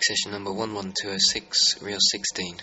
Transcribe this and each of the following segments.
Accession number 11206, reel 16.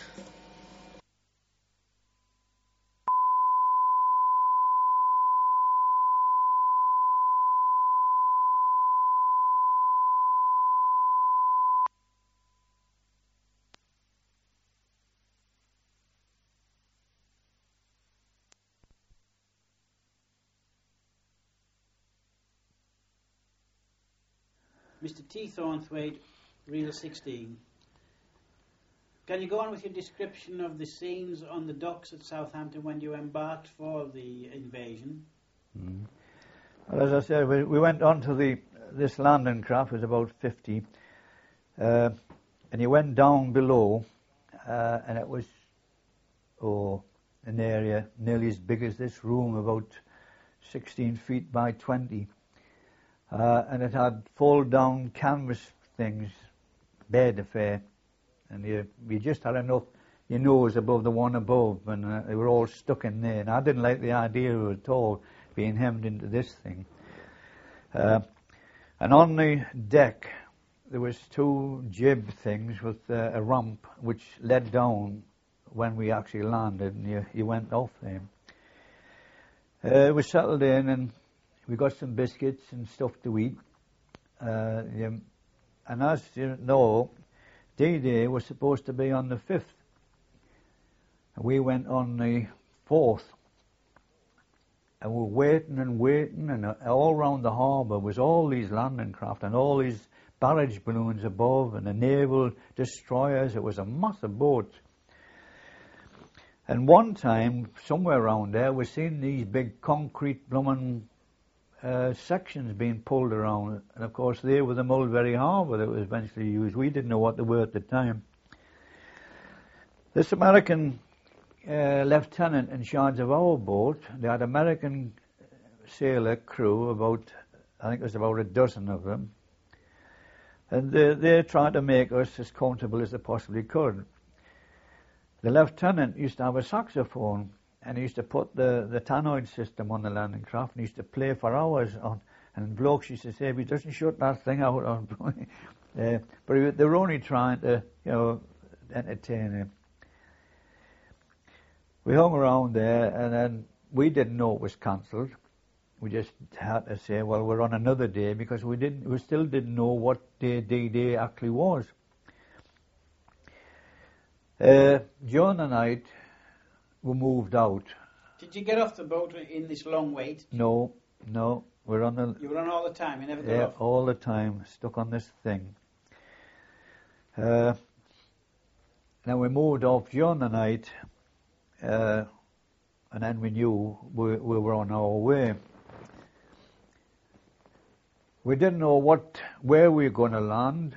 Mr. T. Thornthwaite, reel 16. Can you go on with your description of the scenes on the docks at Southampton when you embarked for the invasion? Well, as I said, we went on to this landing craft, was about 50, and you went down below, and it was an area nearly as big as this room, about 16 feet by 20. And it had fold-down canvas things, bed affair, and you just had enough your nose above the one above, and they were all stuck in there. And I didn't like the idea of it at all, being hemmed into this thing. And on the deck, there was two jib things with a ramp which led down when we actually landed, and you went off there. We settled in, and we got some biscuits and stuff to eat. And as you know, D-Day was supposed to be on the 5th. We went on the 4th. And we're waiting, and all around the harbour was all these landing craft and all these barrage balloons above and the naval destroyers. It was a massive boat. And one time, somewhere around there, we seen these big concrete blooming sections being pulled around, and of course they were the Mulberry Harbour that was eventually used. We didn't know what they were at the time. This American lieutenant in charge of our boat, they had American sailor crew, I think it was about a dozen of them, and they tried to make us as comfortable as they possibly could. The lieutenant used to have a saxophone, and he used to put the tannoy system on the landing craft, and he used to play for hours on. And blokes used to say, if he doesn't shut that thing out on, but they were only trying to, entertain him. We hung around there, and then we didn't know it was cancelled. We just had to say, well, we're on another day, because we still didn't know what day D-Day actually was. During the night, we moved out. Did you get off the boat in this long wait? No. We're on the... You were on all the time, you never got off? Yeah, all the time, stuck on this thing. Then we moved off during the night, and then we knew we were on our way. We didn't know where we were going to land.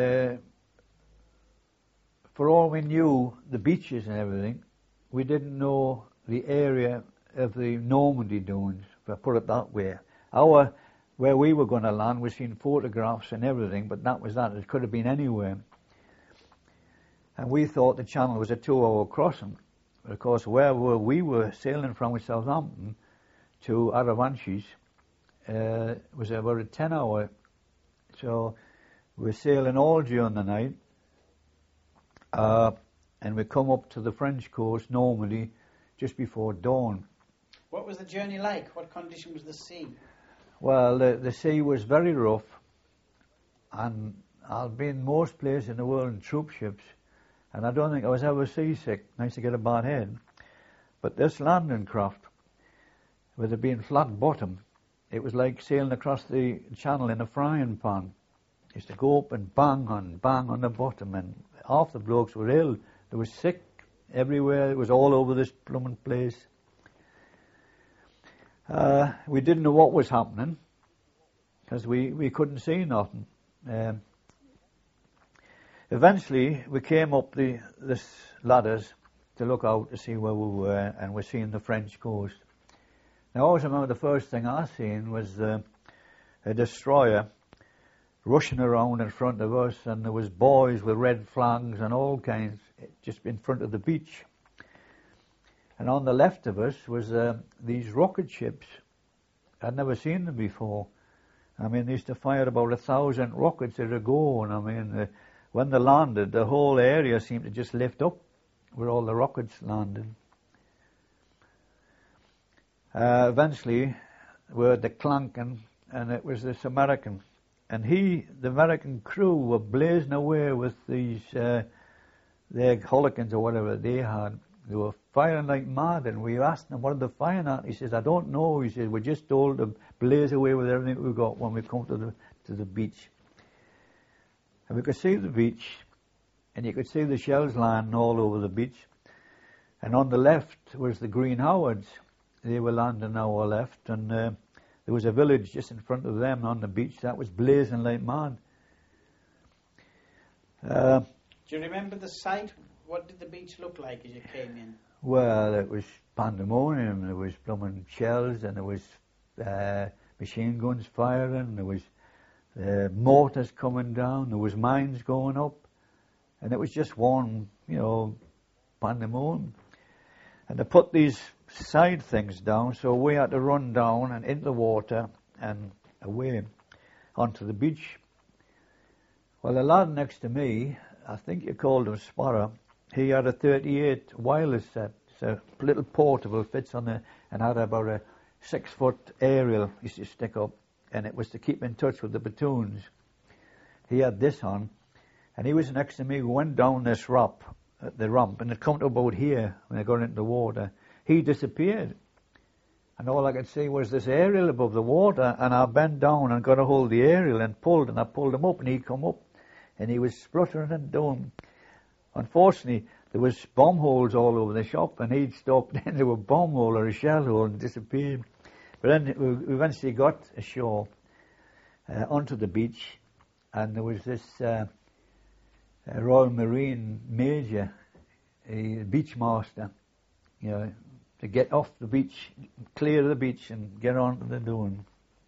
For all we knew, the beaches and everything, we didn't know the area of the Normandy dunes, if I put it that way. Where we were going to land, we'd seen photographs and everything, but that was that. It could have been anywhere. And we thought the channel was a 2-hour crossing. But of course, where we were sailing from Southampton to Arromanches was about a 10-hour. So we were sailing all during the night. And we come up to the French coast, Normandy, just before dawn. What was the journey like? What condition was the sea? Well, the sea was very rough, and I've been most places in the world in troop ships, and I don't think I was ever seasick. I used to get a bad head. But this landing craft, with it being flat bottom, it was like sailing across the channel in a frying pan. It used to go up and bang on the bottom, and half the blokes were ill. They were sick everywhere. It was all over this blooming place. We didn't know what was happening, because we couldn't see nothing. Eventually, we came up this ladders to look out to see where we were, and we're seeing the French coast. Now, I always remember the first thing I seen was a destroyer rushing around in front of us, and there was boys with red flags and all kinds just in front of the beach. And on the left of us was these rocket ships. I'd never seen them before. I mean, they used to fire about 1,000 rockets at a go, and I mean, when they landed, the whole area seemed to just lift up where all the rockets landed. Eventually, we heard the clanking, and it was this American. And the American crew were blazing away with these, their Hurricanes or whatever they had. They were firing like mad, and we asked them, what are they firing at? He says, I don't know. He says, we're just told to blaze away with everything we got when we come to the beach. And we could see the beach, and you could see the shells landing all over the beach. And on the left was the Green Howards. They were landing on our left, and there was a village just in front of them on the beach that was blazing like mad. Do you remember the site? What did the beach look like as you came in? Well, it was pandemonium. There was blooming shells, and there was machine guns firing. There was mortars coming down. There was mines going up, and it was just one, pandemonium. And they put these side things down, so we had to run down and into the water and away onto the beach. Well, the lad next to me, I think you called him Sparrow, he had a 38 wireless set. It's a little portable, fits on and had about a 6-foot aerial used to stick up, and it was to keep in touch with the platoons. He had this on, and he was next to me. We went down this ramp, and it come to about here when I got into the water. He disappeared, and all I could see was this aerial above the water, and I bent down and got a hold of the aerial and I pulled him up, and he come up, and he was spluttering and doing. Unfortunately, there was bomb holes all over the shop, and he'd stopped into a bomb hole or a shell hole and disappeared. But then we eventually got ashore onto the beach, and there was this Royal Marine Major, a beach master, to get off the beach, clear the beach and get onto the dune.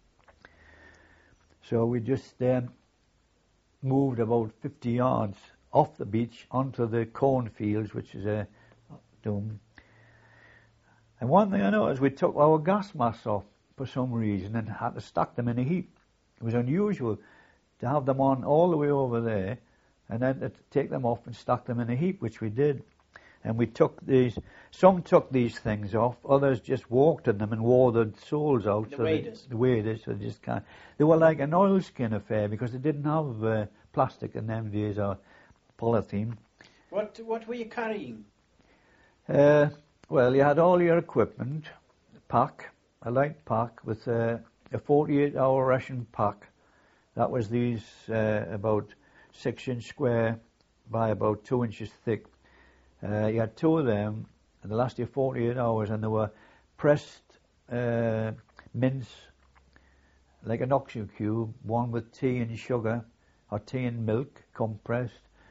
So we just moved about 50 yards off the beach onto the cornfields, which is a dune. And one thing I noticed, we took our gas masks off for some reason and had to stack them in a heap. It was unusual to have them on all the way over there and then to take them off and stack them in a heap, which we did. And we took some took these things off, others just walked in them and wore the soles out. The waders. The waders, so they just can't. They were like an oilskin affair because they didn't have plastic in them days or polythene. What were you carrying? Well, you had all your equipment, a light pack with a 48-hour ration pack. That was these about 6-inch square by about 2 inches thick. You had 2 of them, and they lasted 48 hours, and they were pressed mince, like an oxygen cube, one with tea and sugar, or tea and milk, compressed,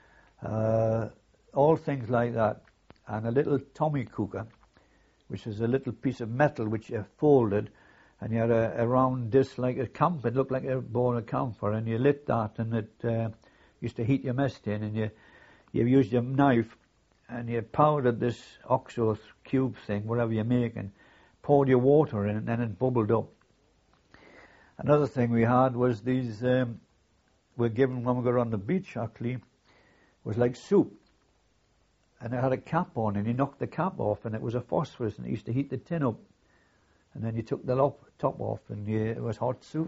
all things like that, and a little Tommy cooker, which is a little piece of metal which you folded, and you had a round disc like a camphor. It looked like a ball of camphor, and you lit that, and it used to heat your mess tin, and you used your knife, and you powdered this oxo cube thing, whatever you're making, poured your water in, and then it bubbled up. Another thing we had was these, were given when we got on the beach, actually, was like soup. And it had a cap on, and you knocked the cap off, and it was a phosphorus, and it used to heat the tin up. And then you took the top off, and it was hot soup.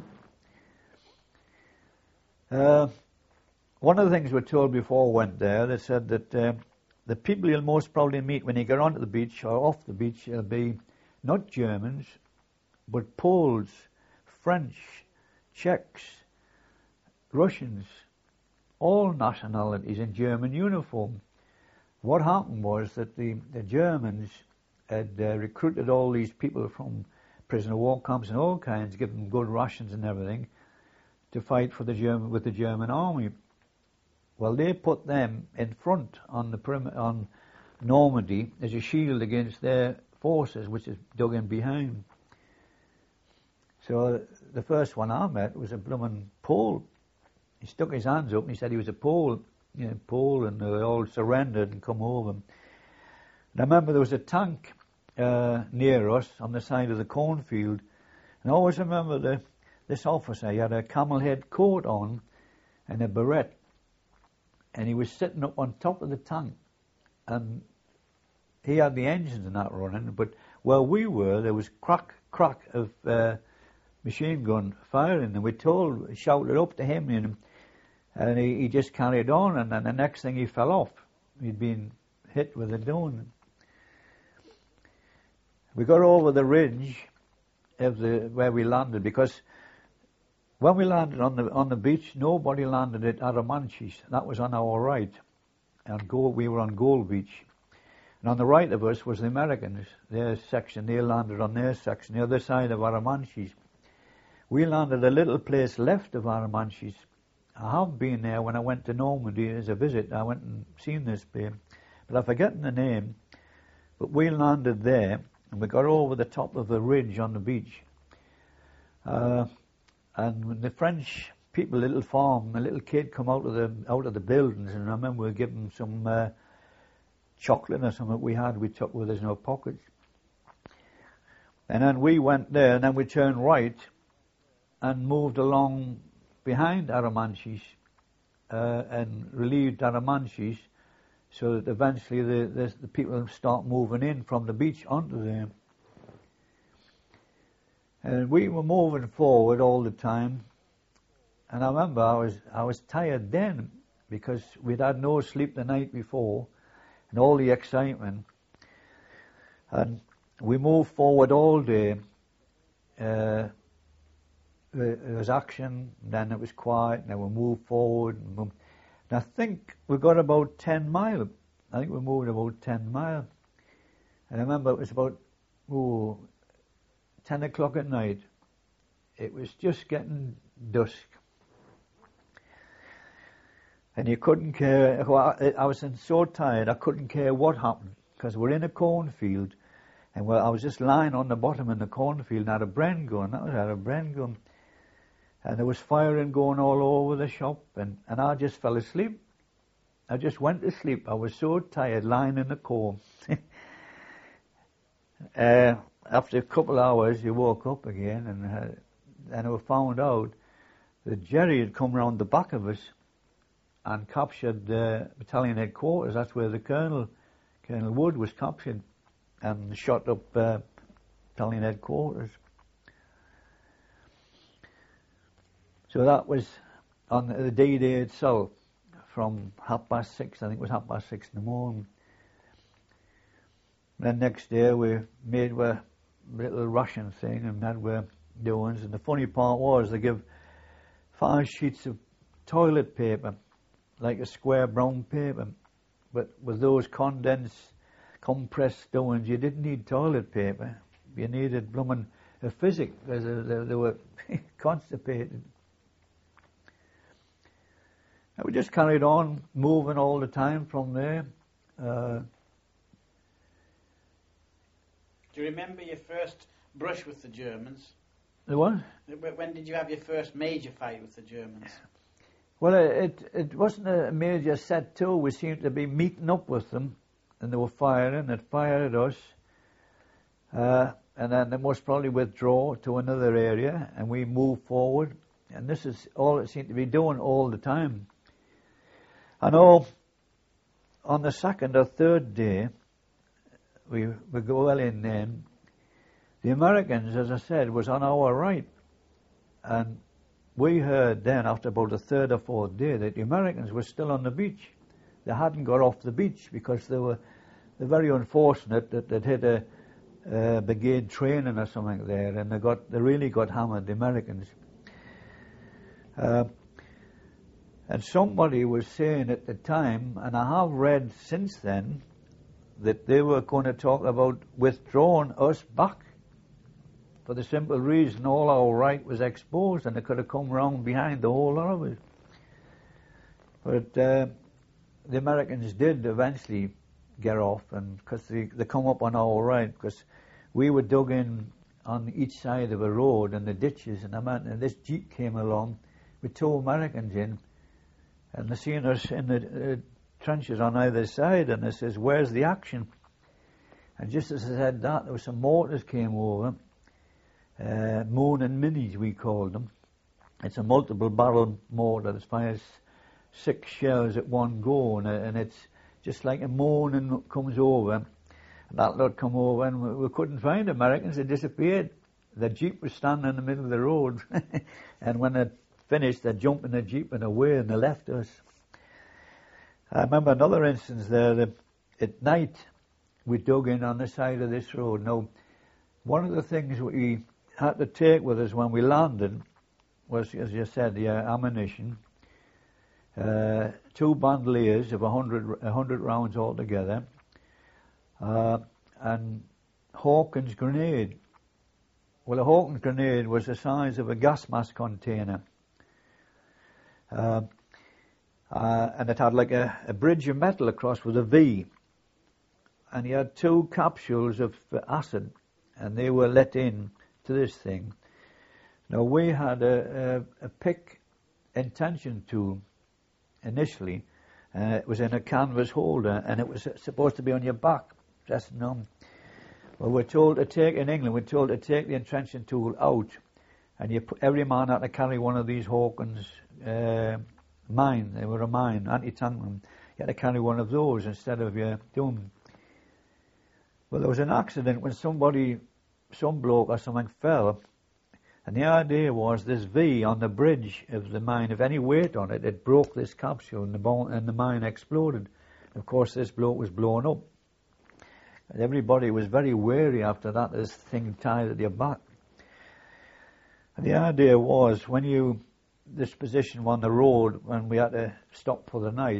One of the things we were told before we went there, they said that the people you'll most probably meet when you get onto the beach or off the beach will be not Germans, but Poles, French, Czechs, Russians, all nationalities in German uniform. What happened was that the Germans had recruited all these people from prisoner of war camps and all kinds, given them good rations and everything, to fight for with the German army. Well, they put them in front on Normandy as a shield against their forces, which is dug in behind. So the first one I met was a blooming Pole. He stuck his hands up and he said he was a Pole, and they all surrendered and come over. And I remember there was a tank near us on the side of the cornfield, and I always remember this officer. He had a camel head coat on and a beret, and he was sitting up on top of the tank, and he had the engines and that running, but where we were, there was crack of machine gun firing, and we shouted up to him, and he just carried on, and then the next thing he fell off. He'd been hit with a gun. We got over the ridge of where we landed, because when we landed on the beach, nobody landed at Arromanches. That was on our right, and we were on Gold Beach. And on the right of us was the Americans, their section. They landed on their section, the other side of Arromanches. We landed a little place left of Arromanches. I have been there when I went to Normandy as a visit. I went and seen this place, but I've forgotten the name. But we landed there, and we got over the top of the ridge on the beach. And when the French people, a little kid come out of the buildings, and I remember we gave him some chocolate or something we took with us in our pockets. And then we went there, and then we turned right and moved along behind Arromanches and relieved Arromanches, so that eventually the people start moving in from the beach onto there. And we were moving forward all the time, and I remember I was tired then, because we'd had no sleep the night before and all the excitement, and we moved forward all day. There was action, then it was quiet, and then we moved forward. And I think we got about 10 miles. I think we moved about 10 miles. And I remember it was about 10 o'clock at night. It was just getting dusk. And you couldn't care. I was so tired, I couldn't care what happened, because we're in a cornfield, and I was just lying on the bottom in the cornfield, and I had a Bren gun. And there was firing going all over the shop, and I just fell asleep. I just went to sleep. I was so tired, lying in the corn. After a couple of hours, you woke up again, and we found out that Jerry had come round the back of us and captured the battalion headquarters. That's where the Colonel Wood, was captured and shot up battalion headquarters. So that was on the D-Day itself, from 6:30, I think it was 6:30 in the morning. Then next day we made a little ration thing, and that were doings. And the funny part was they give 5 sheets of toilet paper, like a square brown paper, but with those compressed doings, you didn't need toilet paper. You needed a physic, because they were constipated. And we just carried on moving all the time from there. Do you remember your first brush with the Germans? The what? When did you have your first major fight with the Germans? Well, it wasn't a major set to. We seemed to be meeting up with them, and they were firing. They'd fired at us. And then they must probably withdraw to another area, and we moved forward. And this is all it seemed to be doing all the time. I know on the second or third day, we go well in then, the Americans, as I said, was on our right. And we heard then, after about the third or fourth day, that the Americans were still on the beach. They hadn't got off the beach, because they're very unfortunate that they'd hit a brigade training or something there, and they really got hammered, the Americans. And somebody was saying at the time, and I have read since then, that they were going to talk about withdrawing us back, for the simple reason all our right was exposed, and they could have come round behind the whole lot of us. But the Americans did eventually get off, and because they come up on our right, because we were dug in on each side of a road and the ditches, and this jeep came along with 2 Americans in, and they seen us in the trenches on either side, and they says, "Where's the action?" And just as I said that, there was some mortars came over, Moon and Minis we called them. It's a multiple barrel mortar that fires 6 shells at one go, and it's just like a morning comes over, and that lot come over, and we couldn't find Americans. They disappeared. The Jeep was standing in the middle of the road, and when it finished, they jumped in the Jeep and away, and they left us. I remember another instance there, that at night we dug in on the side of this road. Now, one of the things we had to take with us when we landed was, as you said, the ammunition, 2 bandoliers of 100 rounds altogether, and Hawkins grenade. Well, a Hawkins grenade was the size of a gas mask container. And it had like a bridge of metal across with a V. And he had 2 capsules of acid, and they were let in to this thing. Now, we had a pick intention tool initially. It was in a canvas holder, and it was supposed to be on your back, pressing on. Well, we're told to take, in England, we're told to take the intention tool out, and every man had to carry one of these Hawkins mine. They were a mine, anti-tank one. You had to carry one of those instead of your dome. Well, there was an accident when some bloke or something fell, and the idea was this V on the bridge of the mine, if any weight on it, it broke this capsule, and the mine exploded. Of course, this bloke was blown up. And everybody was very wary after that, this thing tied at your back. And the idea was, this position on the road, when we had to stop for the night,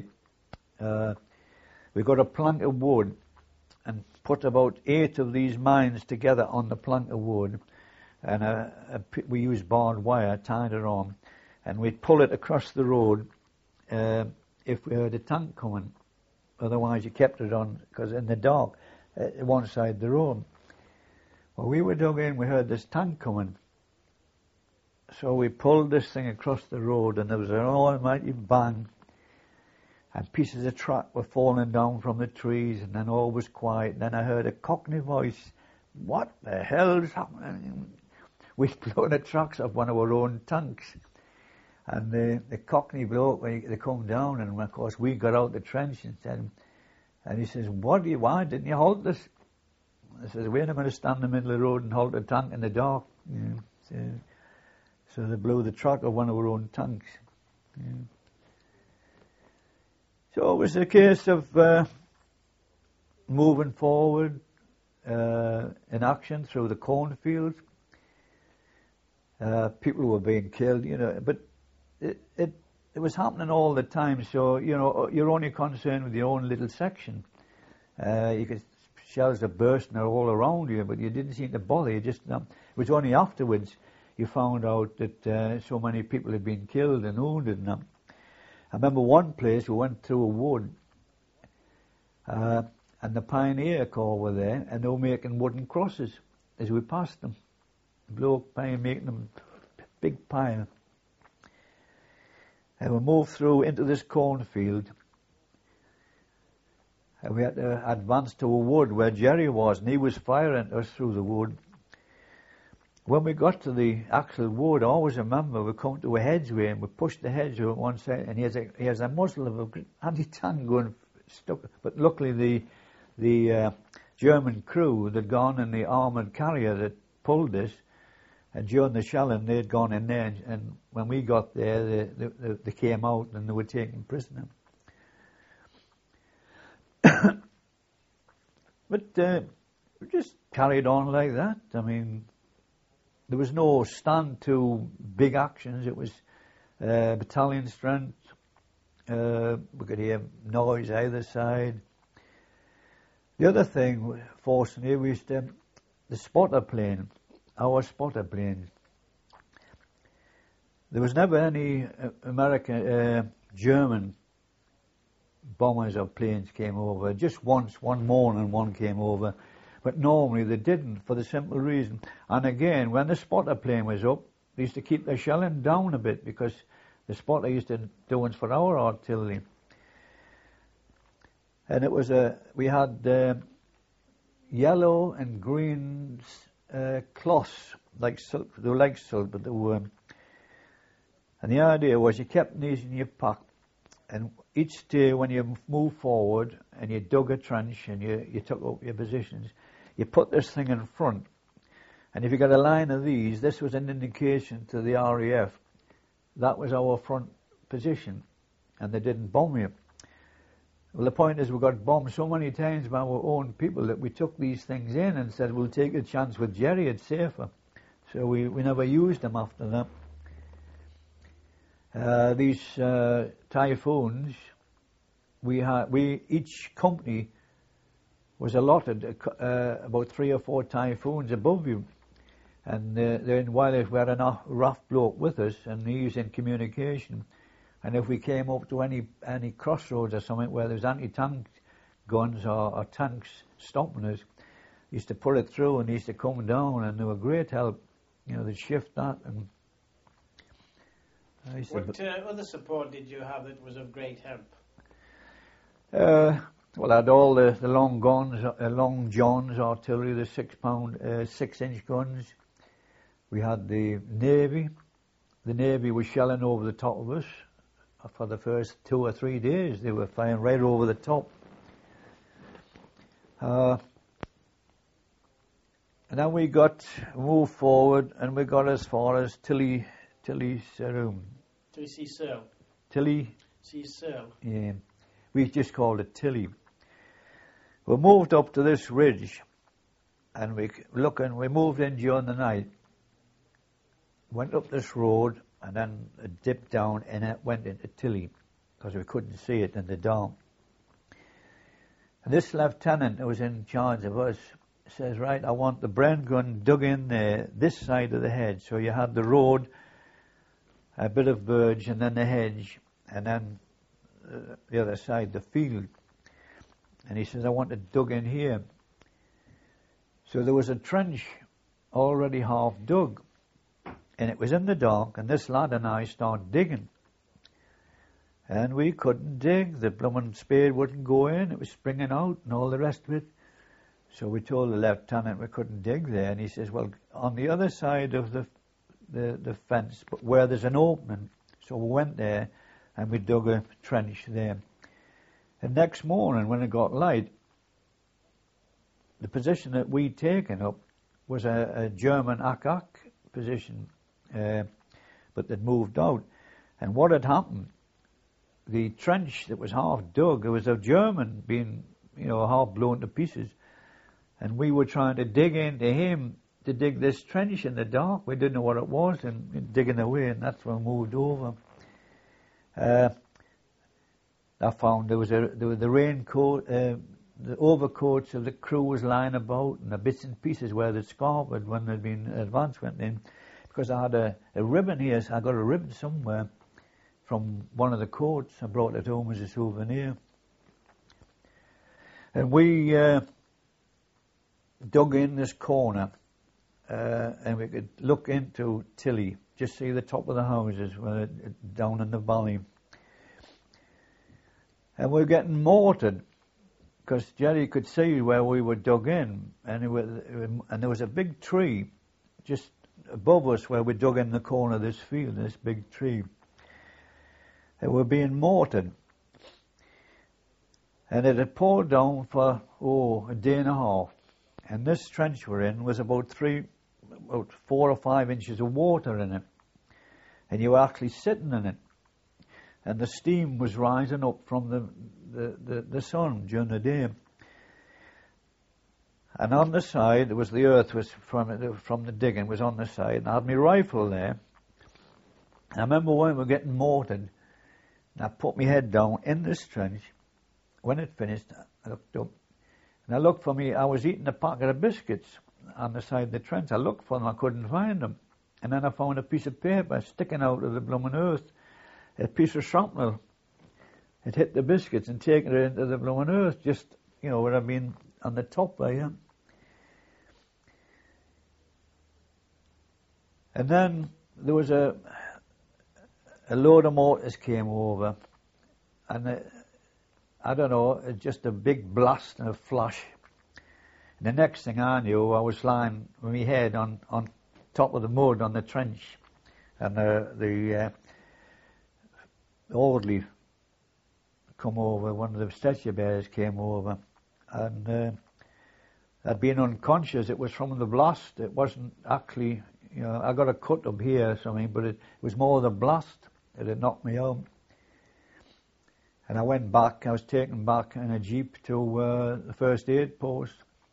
we got a plank of wood and put about 8 of these mines together on the plank of wood, and we used barbed wire, tied it on, and we'd pull it across the road if we heard a tank coming. Otherwise you kept it on, because in the dark, one side of the road. Well, we were dug in, we heard this tank coming. So we pulled this thing across the road, and there was an almighty bang, and pieces of track were falling down from the trees, and then all was quiet. And then I heard a Cockney voice, "What the hell is happening?" We'd blown the tracks off one of our own tanks. And the Cockney bloke, they come down, and of course we got out the trench and said, and he says, why didn't you halt this? I says, we're not going to stand in the middle of the road and halt a tank in the dark. Yeah. So they blew the track of one of our own tanks. Yeah. So it was a case of moving forward in action through the cornfields. People were being killed, but it was happening all the time. So, you're only concerned with your own little section. You could shells are bursting all around you, but you didn't seem to bother. It was only afterwards you found out that so many people had been killed and wounded. And I remember one place we went through a wood, and the Pioneer Corps were there, and they were making wooden crosses as we passed them. The bloke making them big pile. And we moved through into this cornfield, and we had to advance to a wood where Jerry was, and he was firing us through the wood. When we got to the actual wood, I always remember we come to a hedgeway, and we pushed the hedgeway on one side, and he has a muzzle of a anti-tank gun stuck. But luckily the German crew that had gone in the armoured carrier that pulled this, and during the shelling they'd gone in there, and when we got there they came out and they were taken prisoner. But we just carried on like that. I mean, there was no stand to big actions. It was battalion strength. We could hear noise either side. The other thing, fortunately, was the spotter plane, our spotter plane. There was never any American, German bombers or planes came over. Just once, one morning, one came over. But normally they didn't, for the simple reason. And again, when the spotter plane was up, they used to keep their shelling down a bit, because the spotter used to do ones for our artillery. And it was we had yellow and green cloths, like silk. They were like silk, but they were. And the idea was you kept these in your pack, And each day when you move forward and you dug a trench and you took up your positions, you put this thing in front. And if you got a line of these, this was an indication to the RAF that was our front position, and they didn't bomb you. Well, the point is we got bombed so many times by our own people that we took these things in and said, we'll take a chance with Jerry, it's safer. So we never used them after that. These Typhoons, each company was allotted about 3 or 4 Typhoons above you. And then while we had a rough bloke with us, and he's in communication, and if we came up to any crossroads or something where there was anti-tank guns or tanks stopping us, he used to put it through and he used to come down, and they were great help. They'd shift that. And what other support did you have that was of great help? Well, I had all the long guns, Long Johns artillery, the 6-inch guns. We had the Navy. The Navy was shelling over the top of us for the first 2 or 3 days. They were flying right over the top. And then we moved forward, and we got as far as Tilly Searle. Tilly Searle. Yeah. We just called it Tilly. We moved up to this ridge, and we moved in during the night, went up this road, and then it dipped down and it went into Tilly, because we couldn't see it in the dark. And this lieutenant who was in charge of us says, right, I want the Bren gun dug in there, this side of the hedge. So you had the road, a bit of verge, and then the hedge, and then the other side, the field. And he says, I want it dug in here. So there was a trench already half dug, and it was in the dark, and this lad and I started digging. And we couldn't dig. The blooming spade wouldn't go in. It was springing out and all the rest of it. So we told the lieutenant we couldn't dig there. And he says, well, on the other side of the fence, but where there's an opening. So we went there and we dug a trench there. And next morning when it got light, the position that we'd taken up was a German Akak position, but they'd moved out. And what had happened, the trench that was half dug, it was a German being, half blown to pieces. And we were trying to dig into him to dig this trench in the dark. We didn't know what it was, and digging away, and that's when we moved over. I found there was the raincoat, the overcoats of the crew was lying about, and the bits and pieces where they'd scarpered when they'd been advance went in. Because I had a ribbon here, so I got a ribbon somewhere from one of the coats. I brought it home as a souvenir. And we dug in this corner, and we could look into Tilly, just see the top of the houses down in the valley. And we were getting mortared, because Jerry could see where we were dug in, and there was a big tree just above us where we dug in the corner of this field, this big tree. And we were being mortared. And it had poured down for, a day and a half. And this trench we're in was about 4 or 5 inches of water in it. And you were actually sitting in it. And the steam was rising up from the sun during the day. And on the side, the earth was from the digging was on the side. And I had my rifle there. And I remember when we were getting mortared, and I put my head down in this trench. When it finished, I looked up. And I looked for me. I was eating a packet of biscuits on the side of the trench. I looked for them. I couldn't find them. And then I found a piece of paper sticking out of the blooming earth. A piece of shrapnel. It hit the biscuits and taken it into the blooming earth. Just, where I've been on the top there. Yeah. And then there was a load of mortars came over, and I don't know, just a big blast and a flash. And the next thing I knew, I was lying with my head on top of the mud on the trench, and the orderly come over, one of the stretcher bearers came over, and I'd been unconscious. It was from the blast. It wasn't actually, I got a cut up here or something, but it was more the blast that had knocked me out. And I went back. I was taken back in a jeep to the first aid post.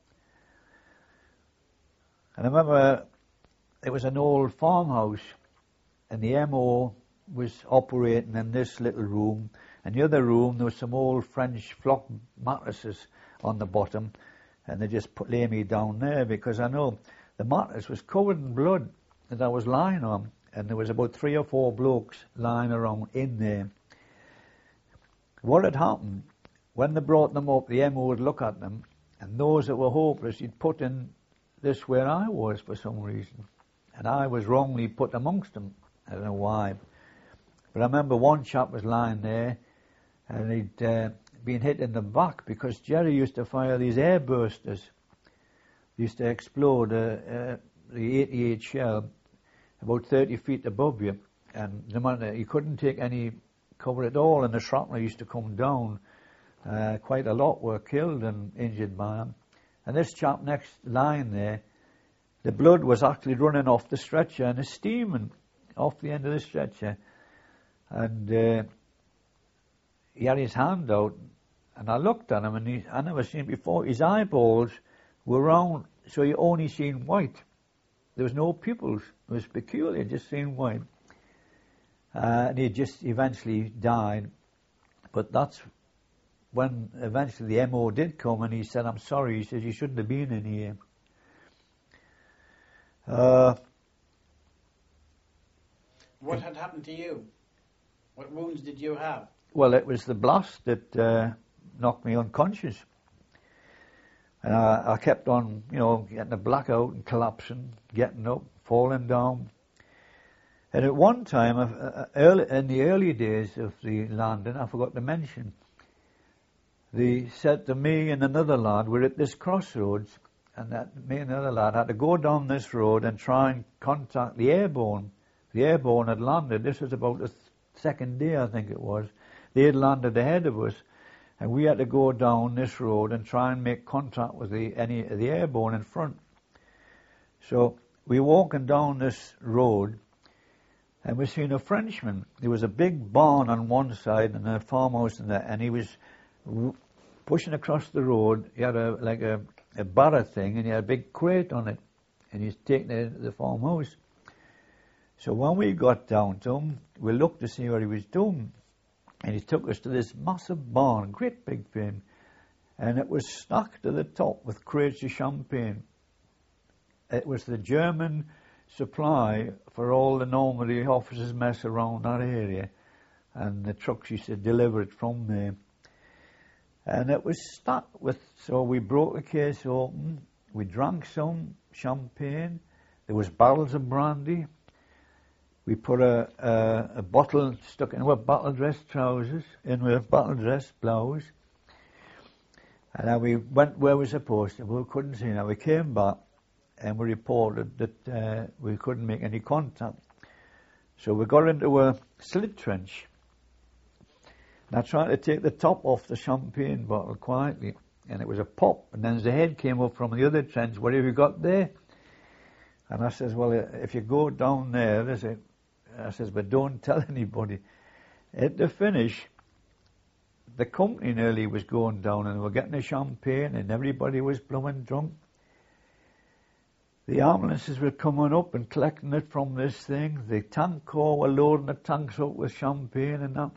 And I remember it was an old farmhouse, and the MO was operating in this little room. And the other room, there was some old French flock mattresses on the bottom, and they just lay me down there, because I know the mattress was covered in blood that I was lying on, and there was about 3 or 4 blokes lying around in there. What had happened, when they brought them up, the MO would look at them, and those that were hopeless, he'd put in this where I was for some reason. And I was wrongly put amongst them. I don't know why. But I remember one chap was lying there, and he'd been hit in the back, because Jerry used to fire these air bursters. They used to explode the 88 shell about 30 feet above you, and no matter, you couldn't take any cover at all, and the shrapnel used to come down. Quite a lot were killed and injured by them. And this chap next lying there, the blood was actually running off the stretcher and it's steaming off the end of the stretcher. And he had his hand out, and I looked at him, and I never seen before, his eyeballs were round, so you only seen white. There was no pupils. It was peculiar, just seeing white. And he just eventually died. But that's when eventually the MO did come, and he said, "I'm sorry." He says, "You shouldn't have been in here." What had happened to you? What wounds did you have? Well, it was the blast that knocked me unconscious. And I kept on, getting a blackout and collapsing, getting up, falling down. And at one time, in the early days of the landing, I forgot to mention, they said to me and another lad, we're at this crossroads, and that me and another lad had to go down this road and try and contact the airborne. The airborne had landed. This was about the second day, I think it was. They had landed ahead of us, and we had to go down this road and try and make contact with any of the airborne in front. So we were walking down this road, and we seen a Frenchman. There was a big barn on one side and a farmhouse in there, and he was pushing across the road. He had a barrow thing, and he had a big crate on it, and he's taking it into the farmhouse. So when we got down to him, we looked to see what he was doing, and he took us to this massive barn, great big thing, and it was stacked to the top with crates of champagne. It was the German supply for all the Normandy officers' mess around that area, and the trucks used to deliver it from there. And it was stacked with, so we broke the case open, we drank some champagne, there was barrels of brandy. We put a bottle stuck in our battle dress trousers, in with battle dress blouse. And then we went where we were supposed to, but we couldn't see. Now we came back and we reported that we couldn't make any contact. So we got into a slit trench. And I tried to take the top off the champagne bottle quietly, and it was a pop. And then the head came up from the other trench. "What have you got there?" And I says, "Well, if you go down there, there's a..." I says, "But don't tell anybody." At the finish, the company nearly was going down, and they were getting the champagne, and everybody was blooming drunk. The ambulances were coming up and collecting it from this thing. The tank corps were loading the tanks up with champagne and that.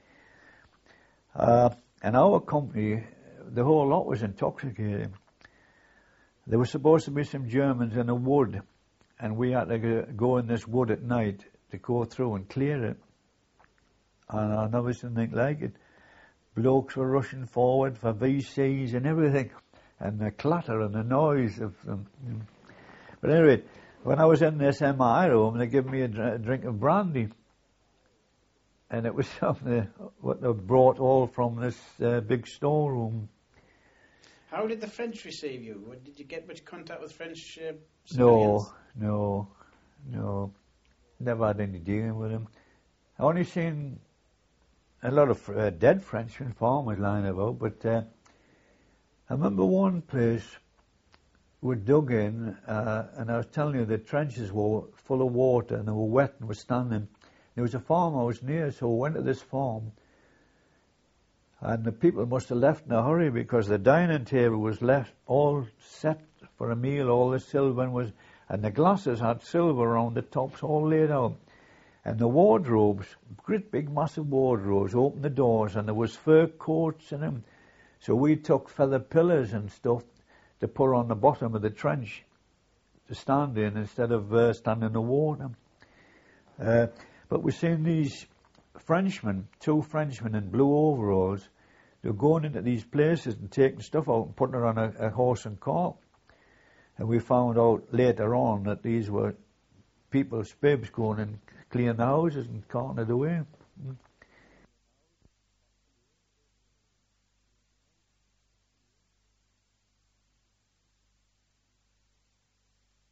And our company, the whole lot was intoxicated. There was supposed to be some Germans in a wood, and we had to go in this wood at night to go through and clear it. And I never seen anything like it. Blokes were rushing forward for VCs and everything, and the clatter and the noise of them. But anyway, when I was in this MI room, they gave me a drink of brandy. And it was something what they brought all from this big storeroom. How did the French receive you? Did you get much contact with French No, civilians? no. Never had any dealing with them. I only seen a lot of dead Frenchmen, farmers lying about, but I remember one place we dug in, and I was telling you the trenches were full of water and they were wet and were standing. There was a farmhouse near, so we went to this farm, and the people must have left in a hurry because the dining table was left all set for a meal, all the silver and the glasses had silver around the tops all laid out. And the wardrobes, great big massive wardrobes, opened the doors and there was fur coats in them. So we took feather pillows and stuff to put on the bottom of the trench to stand in instead of standing in the water. But we've seen these Frenchmen, 2 Frenchmen in blue overalls, they're going into these places and taking stuff out and putting it on a horse and cart. And we found out later on that these were people's bibs going and cleaning the houses and carting it away.